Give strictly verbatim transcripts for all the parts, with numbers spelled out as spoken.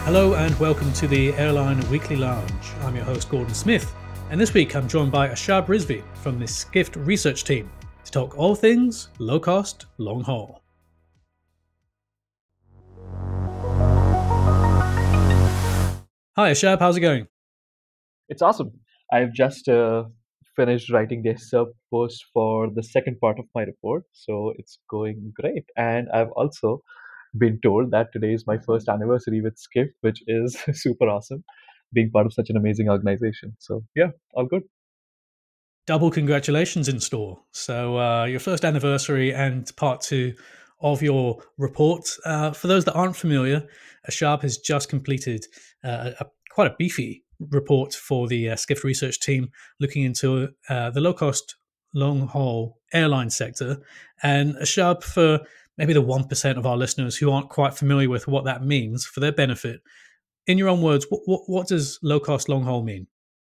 Hello and welcome to the Airline Weekly Lounge. I'm your host Gordon Smith, and this week I'm joined by Ashab Rizvi from the Skift research team to talk all things low cost, long haul. Hi Ashab, how's it going? It's awesome. I've just uh, finished writing the sub post for the second part of my report, so it's going great. And I've also been told that today is my first anniversary with Skift, which is super awesome, being part of such an amazing organization. So yeah, all good. Double congratulations in store. So uh, your first anniversary and part two of your report. Uh, for those that aren't familiar, Ashab has just completed uh, a, quite a beefy report for the uh, Skift research team looking into uh, the low cost, long haul airline sector. And Ashab, for maybe the one percent of our listeners who aren't quite familiar with what that means, for their benefit, in your own words, what, what, what does low cost, long haul mean?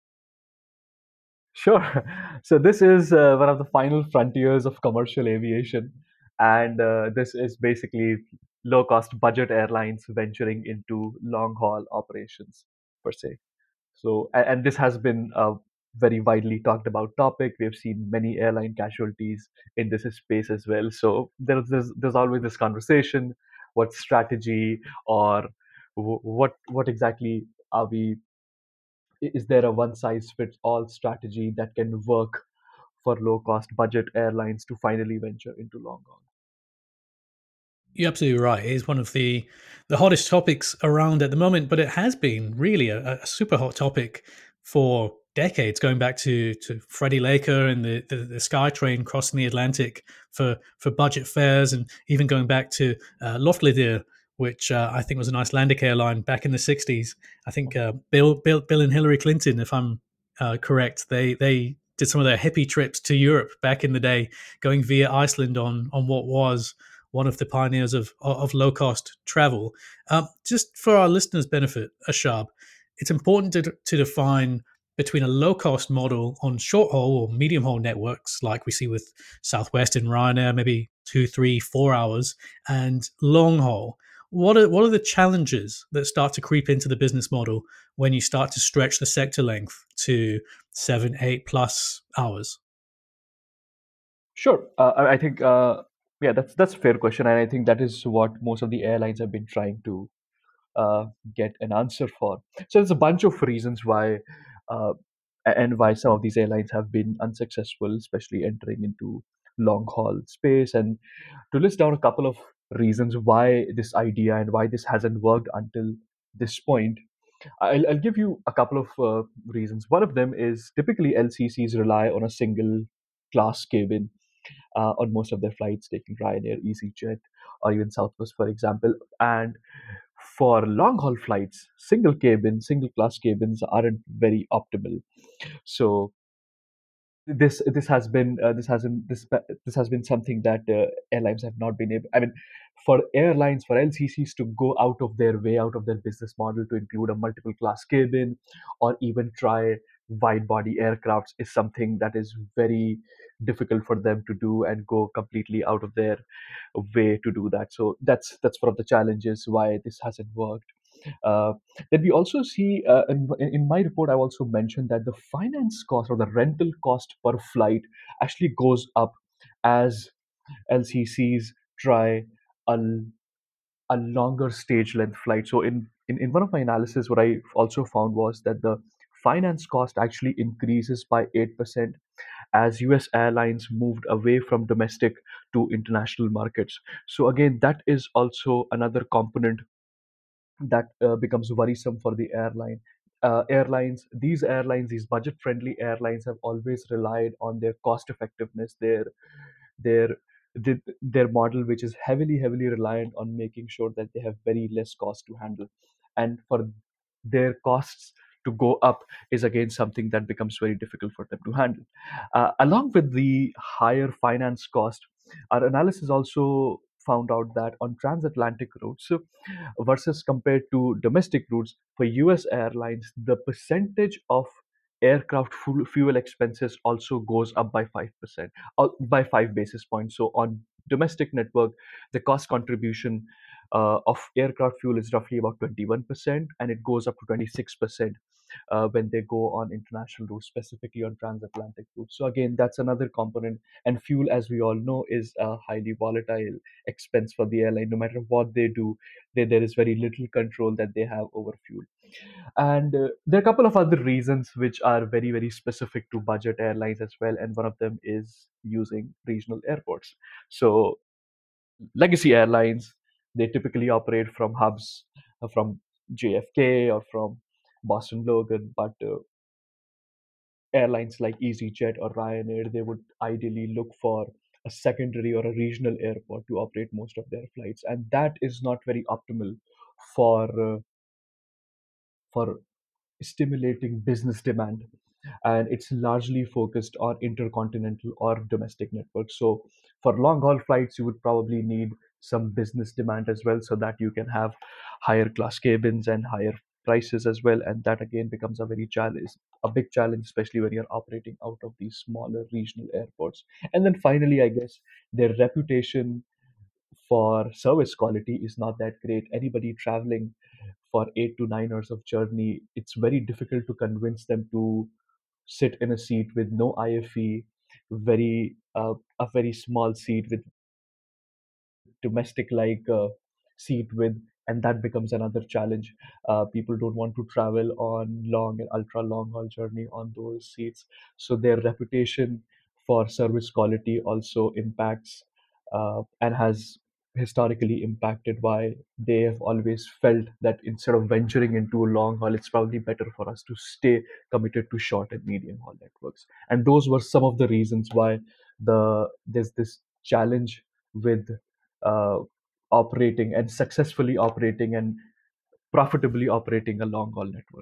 Sure. So this is uh, one of the final frontiers of commercial aviation, and uh, this is basically low-cost budget airlines venturing into long-haul operations per se. So, a- and this has been a very widely talked about topic. We've seen many airline casualties in this space as well. So there's there's, there's always this conversation: what strategy or wh- what what exactly are we? Is there a one size fits all strategy that can work for low cost budget airlines to finally venture into long haul? You're absolutely right. It is one of the the hottest topics around at the moment, but it has been really a, a super hot topic for decades, going back to to Freddie Laker and the, the the SkyTrain crossing the Atlantic for for budget fares, and even going back to uh, Loftledir, which uh, I think was an Icelandic airline back in the sixties. I think uh, Bill Bill Bill and Hillary Clinton, if I'm uh, correct, they they did some of their hippie trips to Europe back in the day, going via Iceland on on what was one of the pioneers of of low cost travel. Um, just for our listeners' benefit, Ashab, it's important to, to define between a low cost model on short haul or medium haul networks, like we see with Southwest and Ryanair, maybe two, three, four hours, and long haul. What are what are the challenges that start to creep into the business model when you start to stretch the sector length to seven, eight plus hours? Sure. Uh, I I think uh, yeah, that's that's a fair question, and I think that is what most of the airlines have been trying to uh, get an answer for. So there's a bunch of reasons why, uh, and why some of these airlines have been unsuccessful, especially entering into long haul space. And to list down a couple of reasons why this idea and why this hasn't worked until this point, I'll, I'll give you a couple of uh, reasons. One of them is typically L C Cs rely on a single class cabin uh, on most of their flights, taking Ryanair, EasyJet, or even Southwest, for example. And for long haul flights, single cabin, single class cabins aren't very optimal. So this this has been uh, this hasn't this this has been something that uh, airlines have not been able. I mean, for airlines, for L C Cs to go out of their way, out of their business model to include a multiple class cabin, or even try wide body aircrafts is something that is very difficult for them to do and go completely out of their way to do that. So that's that's one of the challenges why this hasn't worked. Uh, then we also see uh, in, in my report, I also mentioned that the finance cost or the rental cost per flight actually goes up as L C Cs try a, a longer stage length flight. So in, in, in one of my analysis, what I also found was that the finance cost actually increases by eight percent as U S airlines moved away from domestic to international markets. So again, that is also another component that uh, becomes worrisome for the airline. Uh, airlines, these airlines, these budget-friendly airlines, have always relied on their cost effectiveness, their their their their model, which is heavily heavily reliant on making sure that they have very less cost to handle, and for their costs to go up is again something that becomes very difficult for them to handle. Uh, along with the higher finance cost, our analysis also found out that on transatlantic routes versus compared to domestic routes for U S airlines, the percentage of aircraft fuel, fuel expenses also goes up by five percent, uh, by five basis points. So on domestic network, the cost contribution uh, of aircraft fuel is roughly about twenty-one percent, and it goes up to twenty-six percent uh, when they go on international routes, specifically on transatlantic routes. So again, that's another component. And fuel, as we all know, is a highly volatile expense for the airline. No matter what they do, they, there is very little control that they have over fuel. And uh, there are a couple of other reasons which are very, very specific to budget airlines as well. And one of them is using regional airports. So legacy airlines, they typically operate from hubs uh, from J F K or from Boston Logan, but uh, airlines like EasyJet or Ryanair, they would ideally look for a secondary or a regional airport to operate most of their flights, and that is not very optimal for uh, for stimulating business demand, and it's largely focused on intercontinental or domestic networks. So for long haul flights you would probably need some business demand as well, so that you can have higher class cabins and higher prices as well, and that again becomes a very challenge a big challenge, especially when you're operating out of these smaller regional airports. And then finally, I guess their reputation for service quality is not that great. Anybody traveling for eight to nine hours of journey, it's very difficult to convince them to sit in a seat with no I F E, very uh, a very small seat with domestic like uh, seat width, and that becomes another challenge. Uh, people don't want to travel on long and ultra long haul journey on those seats, so their reputation for service quality also impacts uh, and has historically impacted why they have always felt that instead of venturing into a long haul, it's probably better for us to stay committed to short and medium haul networks. And those were some of the reasons why the there's this challenge with uh, operating and successfully operating and profitably operating a long haul network.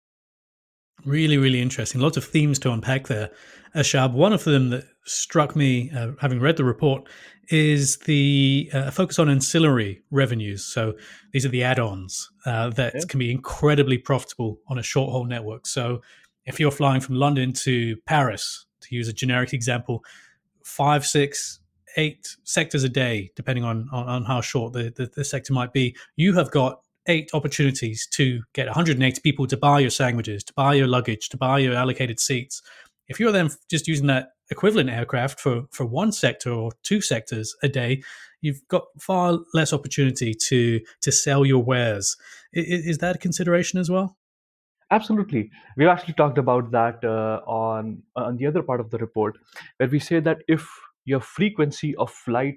Really, really interesting. Lots of themes to unpack there, Ashab. One of them that struck me, uh, having read the report, is the uh, focus on ancillary revenues. So these are the add-ons uh, that Yeah, can be incredibly profitable on a short-haul network. So if you're flying from London to Paris, to use a generic example, five, six, eight sectors a day, depending on on, on how short the, the, the sector might be, you have got eight opportunities to get one hundred eighty people to buy your sandwiches, to buy your luggage, to buy your allocated seats. If you're then just using that equivalent aircraft for, for one sector or two sectors a day, you've got far less opportunity to to sell your wares. I- Is that a consideration as well? absolutely. We've actually talked about that uh, on on the other part of the report, where we say that if your frequency of flight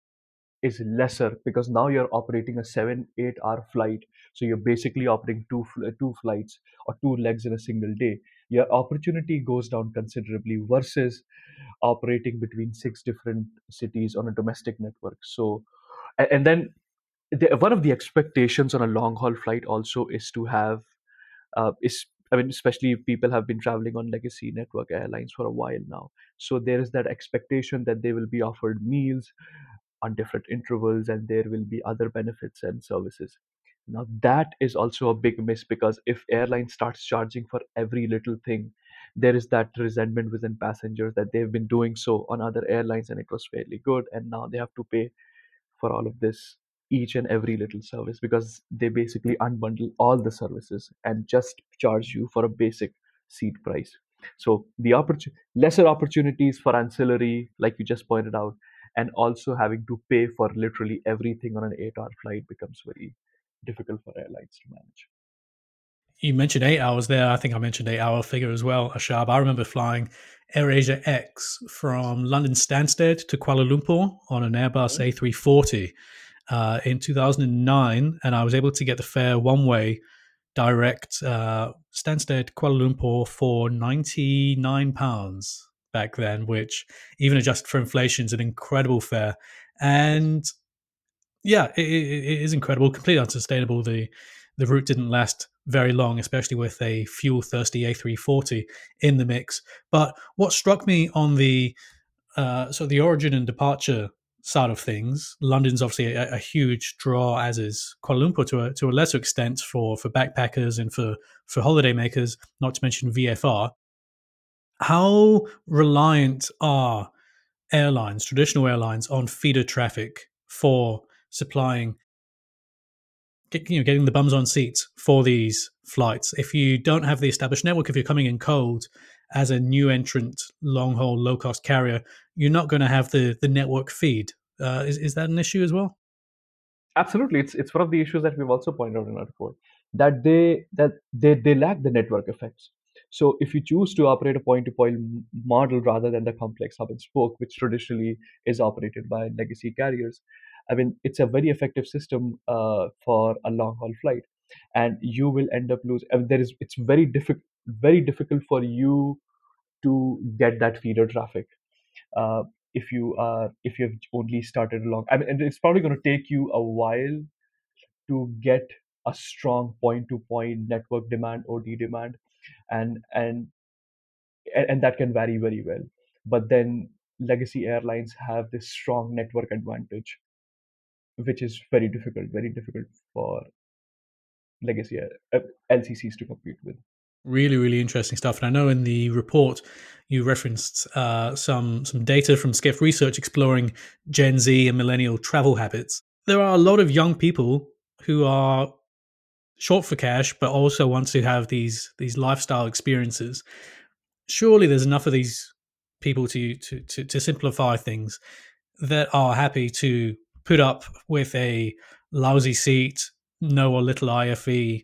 is lesser because now you're operating a seven eight hour flight, so you're basically operating two fl- two flights or two legs in a single day, your opportunity goes down considerably versus operating between six different cities on a domestic network. So a- and then the, one of the expectations on a long haul flight also is to have uh, is I mean, especially if people have been traveling on legacy network airlines for a while now. So there is that expectation that they will be offered meals on different intervals and there will be other benefits and services. Now, that is also a big miss because if airline starts charging for every little thing, there is that resentment within passengers that they've been doing so on other airlines and it was fairly good, and now they have to pay for all of this each and every little service because they basically unbundle all the services and just charge you for a basic seat price. So the opportu- lesser opportunities for ancillary, like you just pointed out, and also having to pay for literally everything on an eight-hour flight becomes very difficult for airlines to manage. You mentioned eight hours there. I think I mentioned eight hour figure as well, Ashab. I remember flying AirAsia X from London Stansted to Kuala Lumpur on an Airbus A three forty uh, in two thousand nine, and I was able to get the fare one way direct uh, Stansted Kuala Lumpur for ninety-nine pounds back then, which even adjusted for inflation is an incredible fare. Yes. And yeah, it, it, it is incredible, completely unsustainable. The the route didn't last very long, especially with a fuel thirsty A three forty in the mix. But what struck me on the uh, so the origin and departure side of things, London's obviously a, a huge draw, as is Kuala Lumpur to a to a lesser extent for for backpackers and for for holiday makers, not to mention V F R. How reliant are airlines, traditional airlines, on feeder traffic for supplying get, you know, getting the bums on seats for these flights. If you don't have the established network, if you're coming in cold as a new entrant, long haul, low cost carrier, you're not going to have the the network feed. Uh, is is that an issue as well? Absolutely, it's it's one of the issues that we've also pointed out in our report, that they that they they lack the network effects. So if you choose to operate a point-to-point m- model rather than the complex hub and spoke, which traditionally is operated by legacy carriers, I mean it's a very effective system uh, for a long-haul flight, and you will end up losing. I mean, there is it's very difficult very difficult for you to get that feeder traffic uh, if you are if you've only started along. I mean, and it's probably going to take you a while to get a strong point-to-point network demand, O D demand, and and and that can vary very well. But then legacy airlines have this strong network advantage, which is very difficult, very difficult for legacy air, uh, L C Cs to compete with. Really, really interesting stuff. And I know in the report you referenced uh, some some data from Skift Research exploring Gen Z and millennial travel habits. There are a lot of young people who are short for cash, but also want to have these these lifestyle experiences. Surely, there's enough of these people to to to, to simplify things that are happy to put up with a lousy seat, no or little I F E,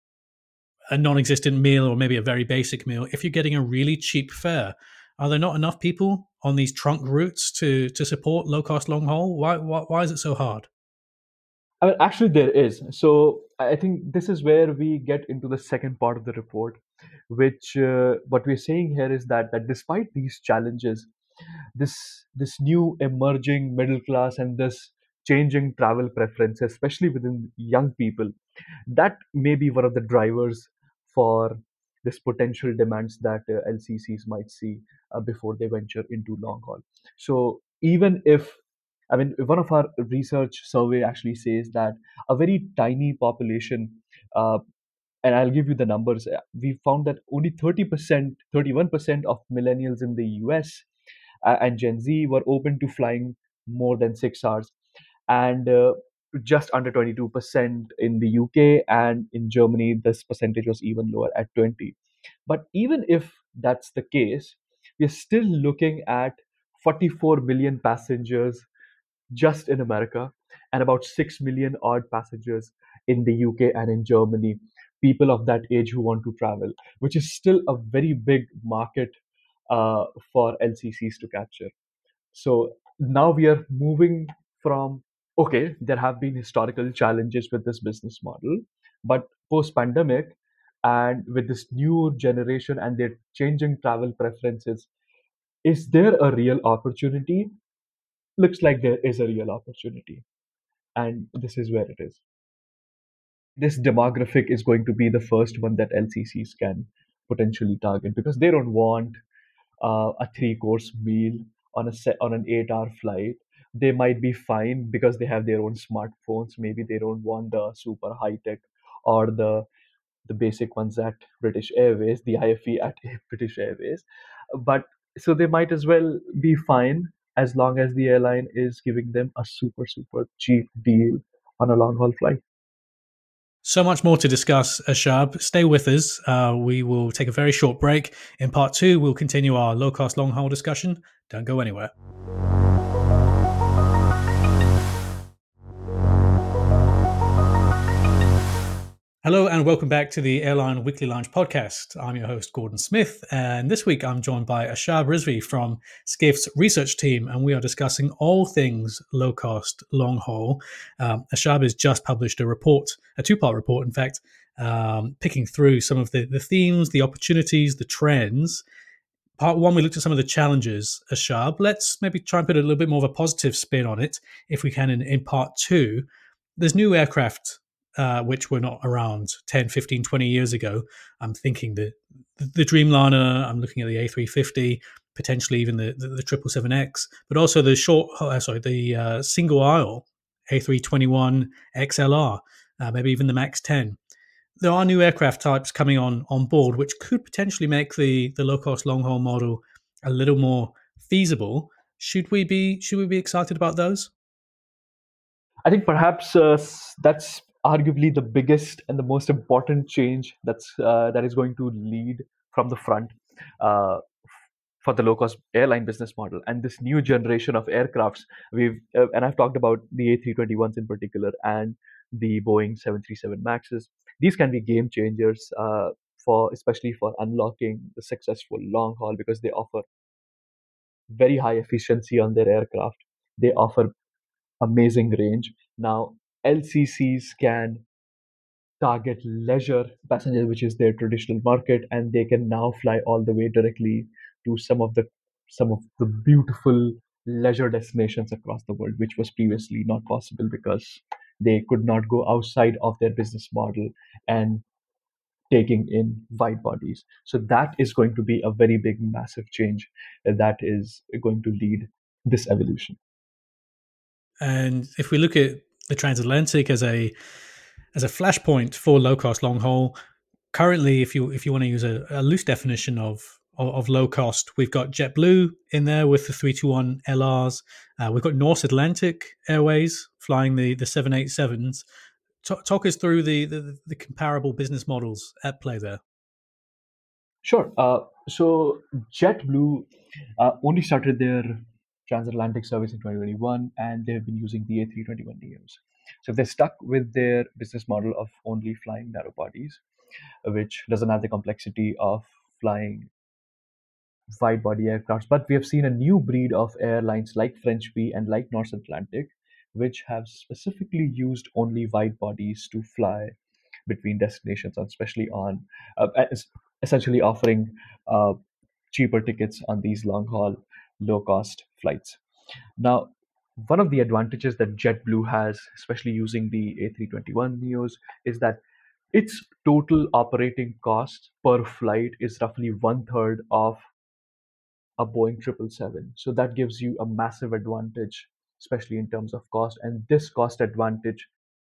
a non-existent meal, or maybe a very basic meal if you're getting a really cheap fare. Are there not enough people on these trunk routes to to support low cost long haul? Why, why why is it so hard? I mean, actually, there is. So I I think this is where we get into the second part of the report, which uh, what we're saying here is that that despite these challenges, this this new emerging middle class and this changing travel preferences, especially within young people, that may be one of the drivers for this potential demands that uh, L C Cs might see uh, before they venture into long haul. So even if, I mean, one of our research survey actually says that a very tiny population, uh, and I'll give you the numbers. uh, We found that only thirty percent, thirty-one percent of millennials in the U S uh, and Gen Z were open to flying more than six hours, and uh, just under twenty-two percent in the U K, and in Germany, this percentage was even lower at twenty. But even if that's the case, we're still looking at forty-four million passengers just in America, and about six million odd passengers in the U K and in Germany, people of that age who want to travel, which is still a very big market uh, for L C Cs to capture. So now we are moving from, okay, there have been historical challenges with this business model, but post pandemic and with this new generation and their changing travel preferences, is there a real opportunity? Looks like there is a real opportunity. And this is where it is. This demographic is going to be the first one that L C Cs can potentially target, because they don't want uh, a three course meal on a set, on an eight hour flight. They might be fine because they have their own smartphones. Maybe they don't want the super high tech or the the basic ones at British Airways, the I F E at British Airways. But so they might as well be fine as long as the airline is giving them a super super cheap deal on a long haul flight. So much more to discuss, Ashab. Stay with us. Uh, we will take a very short break. In part two, we'll continue our low cost long haul discussion. Don't go anywhere. Hello and welcome back to the Airline Weekly Lounge podcast. I'm your host, Gordon Smith, and this week I'm joined by Ashab Rizvi from Skift's research team, and we are discussing all things low cost, long haul. Um, Ashab has just published a report, a two part report, in fact, um, picking through some of the, the themes, the opportunities, the trends. Part one, we looked at some of the challenges, Ashab. Let's maybe try and put a little bit more of a positive spin on it, if we can, in, in part two. There's new aircraft uh, which were not around ten, fifteen, twenty years ago. I'm thinking the, the Dreamliner, I'm looking at the A three fifty, potentially even the, the, the triple seven X, but also the short, uh, sorry, the uh, single aisle A three twenty-one X L R, uh, maybe even the MAX ten. There are new aircraft types coming on on board, which could potentially make the the low cost long haul model a little more feasible. Should we be should we be excited about those? I think perhaps uh, s- that's arguably the biggest and the most important change that's uh, that is going to lead from the front uh, for the low cost airline business model. And this new generation of aircrafts, we've uh, and I've talked about the A three twenty-ones in particular and the Boeing seven thirty-seven Maxes. These can be game changers uh, for especially for unlocking the successful long haul, because they offer very high efficiency on their aircraft. They offer amazing range. Now, L C Cs can target leisure passengers, which is their traditional market, and they can now fly all the way directly to some of the some of the beautiful leisure destinations across the world, which was previously not possible because they could not go outside of their business model and taking in wide bodies. So that is going to be a very big, massive change that is going to lead this evolution. And if we look at the transatlantic as a as a flashpoint for low cost long haul, currently, if you if you want to use a, a loose definition of, of of low cost, we've got JetBlue in there with the three twenty-one L Rs. Uh, we've got North Atlantic Airways flying the the seven eighty-sevens. Talk, talk us through the, the the comparable business models at play there. Sure. Uh, so JetBlue uh, only started their transatlantic service in twenty twenty-one, and they've been using the A three twenty-one neos. So they're stuck with their business model of only flying narrow bodies, which doesn't have the complexity of flying wide body aircraft. But we have seen a new breed of airlines like French Bee and like North Atlantic, which have specifically used only wide bodies to fly between destinations, and especially on uh, es- essentially offering uh, cheaper tickets on these long haul, low cost flights. Now, one of the advantages that JetBlue has, especially using the A three twenty-one neos, is that its total operating cost per flight is roughly one third of a Boeing triple seven. So that gives you a massive advantage, especially in terms of cost. And this cost advantage,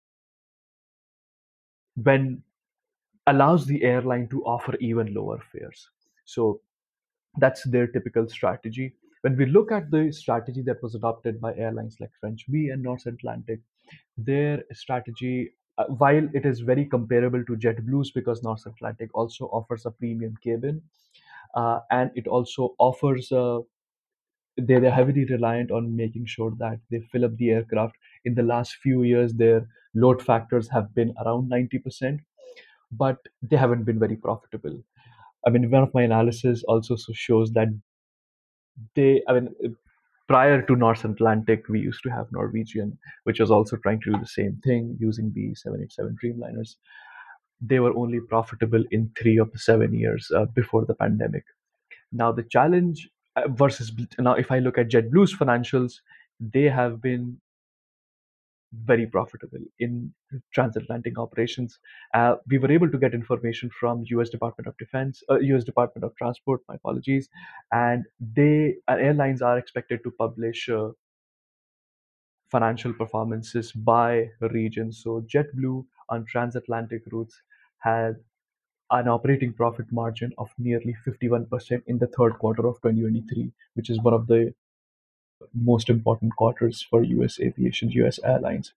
when allows the airline to offer even lower fares. So that's their typical strategy. When we look at the strategy that was adopted by airlines like French Bee and North Atlantic, their strategy, uh, while it is very comparable to JetBlue's, because North Atlantic also offers a premium cabin, uh, and it also offers a they, they're heavily reliant on making sure that they fill up the aircraft. In the last few years, their load factors have been around ninety percent, but they haven't been very profitable. I mean, one of my analysis also so shows that they, I mean, prior to North Atlantic, we used to have Norwegian, which was also trying to do the same thing using the seven eighty-seven Dreamliners. They were only profitable in three of the seven years uh, before the pandemic. Now, the challenge uh, versus now, if I look at JetBlue's financials, they have been very profitable in transatlantic operations. Uh, we were able to get information from U S Department of Defense, uh, U S Department of Transport. My apologies, and they uh, airlines are expected to publish uh, financial performances by region. So JetBlue on transatlantic routes had an operating profit margin of nearly fifty-one percent in the third quarter of twenty twenty-three, which is one of the most important quarters for U S aviation, U S airlines.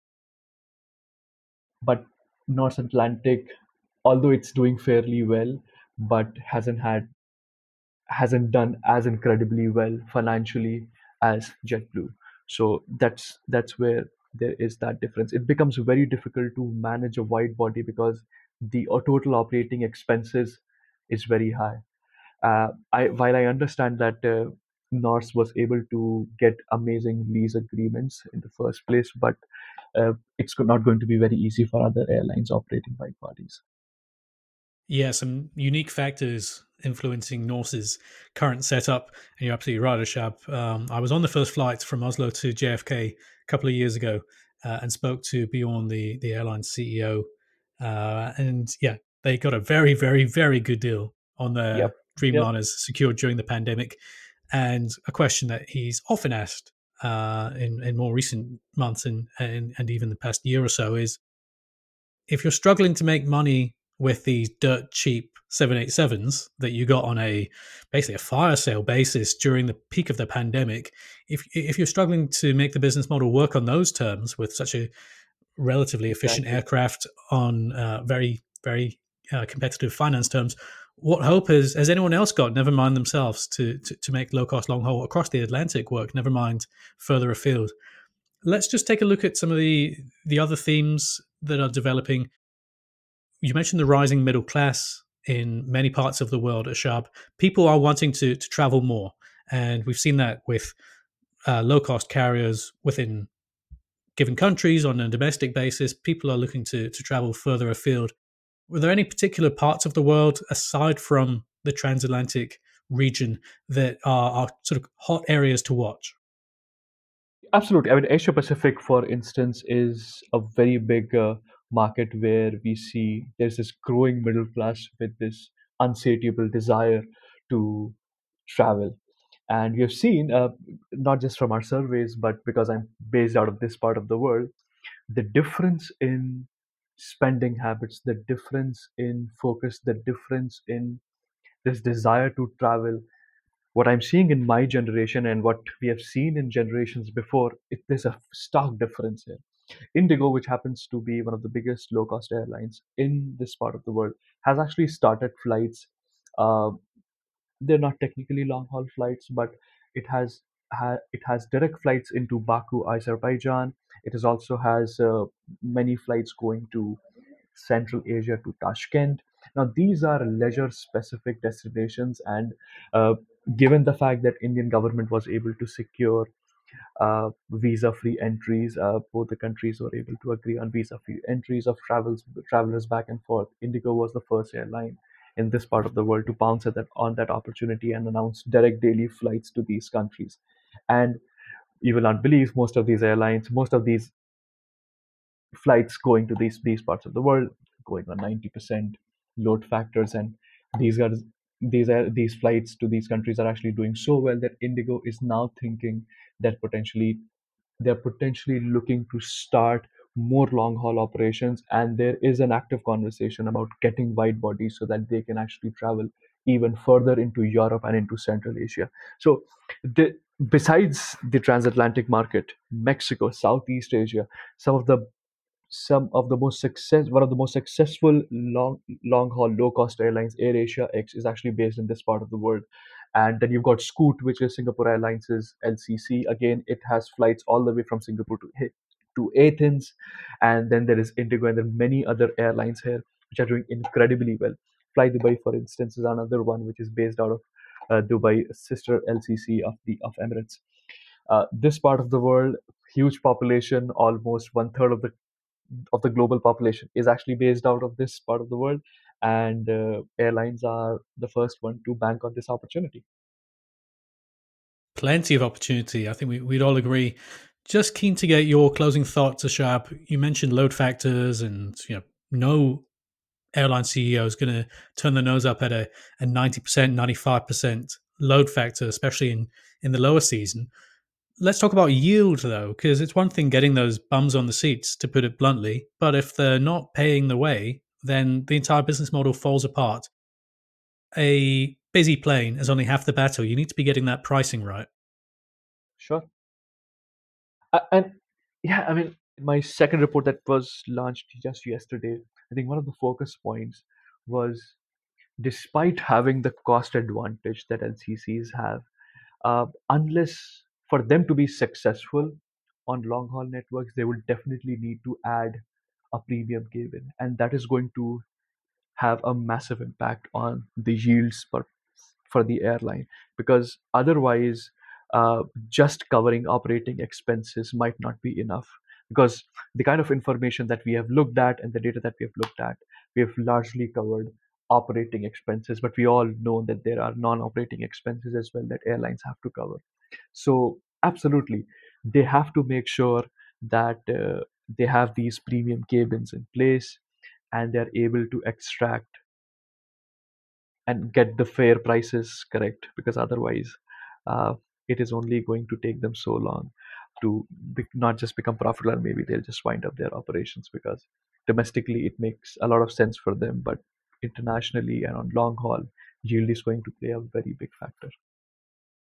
But North Atlantic, although it's doing fairly well, but hasn't had hasn't done as incredibly well financially as JetBlue. So that's that's where there is that difference. It becomes very difficult to manage a wide body because the uh, total operating expenses is very high. Uh, I while I understand that uh, Norse was able to get amazing lease agreements in the first place, but uh, it's go- not going to be very easy for other airlines operating wide bodies. Yeah, some unique factors influencing Norse's current setup. And you're absolutely right, Ashab. Um, I was on the first flight from Oslo to J F K a couple of years ago uh, and spoke to Bjorn, the, the airline C E O. Uh, and yeah, they got a very, very, very good deal on Yep. their Yep. Dreamliners secured during the pandemic. And a question that he's often asked uh, in, in more recent months and, and, and even the past year or so is, if you're struggling to make money with these dirt cheap seven eighty-sevens that you got on a basically a fire sale basis during the peak of the pandemic, if if you're struggling to make the business model work on those terms with such a relatively efficient Exactly. aircraft on uh, very, very uh, competitive finance terms. What hope has, has anyone else got, never mind themselves, to, to, to make low cost long haul across the Atlantic work, never mind further afield? Let's just take a look at some of the, the other themes that are developing. You mentioned the rising middle class in many parts of the world, Ashab. People are wanting to, to travel more. And we've seen that with uh, low cost carriers within given countries on a domestic basis. People are looking to, to travel further afield. Were there any particular parts of the world, aside from the transatlantic region, that are, are sort of hot areas to watch? Absolutely. I mean, Asia Pacific, for instance, is a very big uh, market where we see there's this growing middle class with this unsatiable desire to travel. And we have seen, uh, not just from our surveys, but because I'm based out of this part of the world, the difference in spending habits, the difference in focus, the difference in this desire to travel, what I'm seeing in my generation and what we have seen in generations before, it, there's a stark difference here. Indigo, which happens to be one of the biggest low cost airlines in this part of the world, has actually started flights. Uh, they're not technically long haul flights, but it has ha- it has direct flights into Baku, Azerbaijan. It is also has uh, many flights going to Central Asia to Tashkent. Now, these are leisure-specific destinations, and uh, given the fact that Indian government was able to secure uh, visa-free entries, uh, both the countries were able to agree on visa-free entries of travels travelers back and forth. Indigo was the first airline in this part of the world to pounce at that, on that opportunity and announce direct daily flights to these countries. And you will not believe most of these airlines, most of these flights going to these these parts of the world going on ninety percent load factors, and these are these are these flights to these countries are actually doing so well that Indigo is now thinking that potentially they're potentially looking to start more long haul operations, and there is an active conversation about getting wide bodies so that they can actually travel even further into Europe and into Central Asia. So the, besides the transatlantic market, Mexico, Southeast Asia, some of the some of the most success one of the most successful long long haul low cost airlines, AirAsia X, is actually based in this part of the world. And then you've got Scoot, which is Singapore Airlines' L C C. Again, it has flights all the way from Singapore to Hi- to Athens. And then there is Indigo, and there are many other airlines here which are doing incredibly well. Fly Dubai, for instance, is another one which is based out of uh, Dubai, sister L C C of the of Emirates. Uh, this part of the world, huge population, almost one third of the of the global population is actually based out of this part of the world, and uh, airlines are the first one to bank on this opportunity. Plenty of opportunity. I think we, we'd all agree. Just keen to get your closing thoughts, Ashab. You mentioned load factors, and you know, no airline C E O is going to turn their nose up at a, a ninety percent, ninety-five percent load factor, especially in, in the lower season. Let's talk about yield, though, because it's one thing getting those bums on the seats, to put it bluntly, but if they're not paying the way, then the entire business model falls apart. A busy plane is only half the battle. You need to be getting that pricing right. Sure. Uh, and yeah, I mean, my second report that was launched just yesterday, I think one of the focus points was, despite having the cost advantage that L C Cs have, uh, unless for them to be successful on long haul networks, they will definitely need to add a premium cabin, and that is going to have a massive impact on the yields for for the airline, because otherwise uh, just covering operating expenses might not be enough, because the kind of information that we have looked at and the data that we have looked at, we have largely covered operating expenses, but we all know that there are non-operating expenses as well that airlines have to cover. So absolutely, they have to make sure that uh, they have these premium cabins in place, and they're able to extract and get the fair prices correct, because otherwise uh, it is only going to take them so long to be, not just become profitable, and maybe they'll just wind up their operations, because domestically it makes a lot of sense for them, but internationally and on long haul, yield is going to play a very big factor.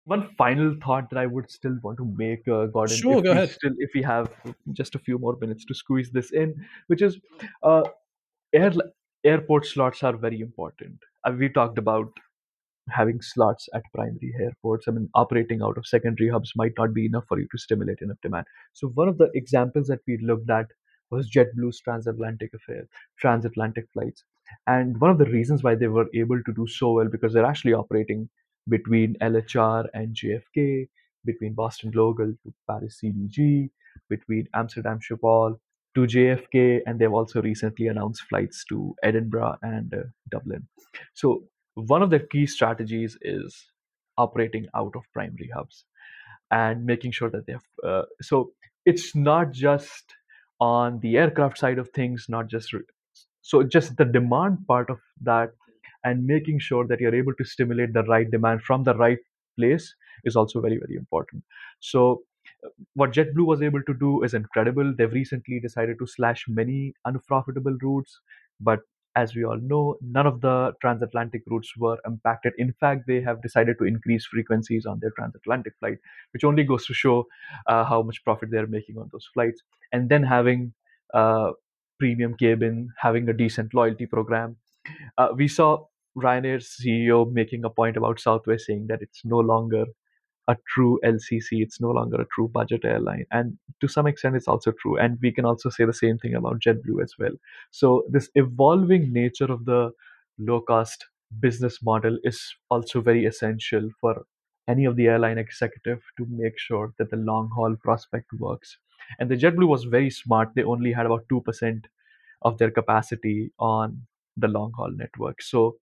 One final thought that I would still want to make, uh, Gordon, Sure, if go we ahead. still if we have just a few more minutes to squeeze this in, which is uh, air airport slots are very important. Uh, we talked about having slots at primary airports. I mean, operating out of secondary hubs might not be enough for you to stimulate enough demand. So one of the examples that we looked at was JetBlue's transatlantic affair, transatlantic flights. And one of the reasons why they were able to do so well, because they're actually operating between L H R and J F K, between Boston Local to Paris C D G, between Amsterdam Schiphol to J F K, and they've also recently announced flights to Edinburgh and uh, Dublin. So one of the key strategies is operating out of primary hubs and making sure that they have. Uh, so it's not just on the aircraft side of things, not just re- so just the demand part of that, and making sure that you're able to stimulate the right demand from the right place is also very very important. So uh, what JetBlue was able to do is incredible. They've recently decided to slash many unprofitable routes, but as we all know, none of the transatlantic routes were impacted. In fact, they have decided to increase frequencies on their transatlantic flight, which only goes to show uh, how much profit they're making on those flights. And then having uh, premium cabin, having a decent loyalty program. Uh, we saw Ryanair's C E O making a point about Southwest, saying that it's no longer a true L C C, it's no longer a true budget airline. And to some extent, it's also true. And we can also say the same thing about JetBlue as well. So, this evolving nature of the low cost business model is also very essential for any of the airline executive to make sure that the long haul prospect works. And the JetBlue was very smart. They only had about two percent of their capacity on the long haul network. So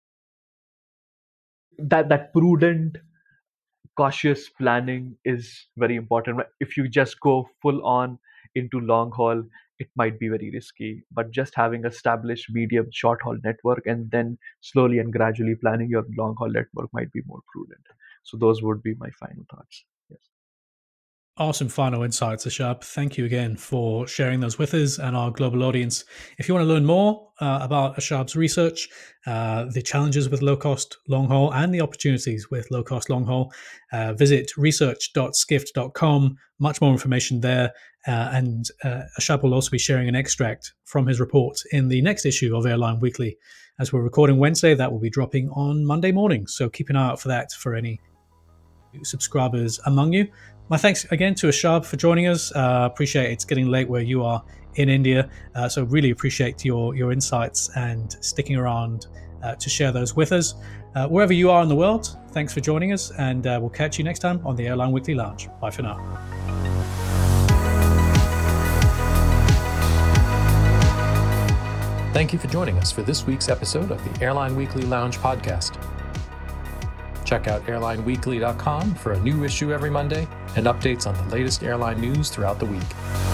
that that prudent, cautious planning is very important. If you just go full on into long haul, it might be very risky. But just having established medium short haul network and then slowly and gradually planning your long haul network might be more prudent. So those would be my final thoughts. Yes. Awesome final insights, Ashab. Thank you again for sharing those with us and our global audience. If you want to learn more uh, about Ashab's research, uh, the challenges with low cost long haul, and the opportunities with low cost long haul, uh, visit research dot skift dot com. Much more information there. Uh, and uh, Ashab will also be sharing an extract from his report in the next issue of Airline Weekly. As we're recording Wednesday, that will be dropping on Monday morning. So keep an eye out for that for any subscribers among you. My thanks again to Ashab for joining us. Uh, appreciate it's getting late where you are in India, uh, so really appreciate your your insights and sticking around uh, to share those with us. Uh, wherever you are in the world, thanks for joining us, and uh, we'll catch you next time on the Airline Weekly Lounge. Bye for now. Thank you for joining us for this week's episode of the Airline Weekly Lounge podcast. Check out airline weekly dot com for a new issue every Monday and updates on the latest airline news throughout the week.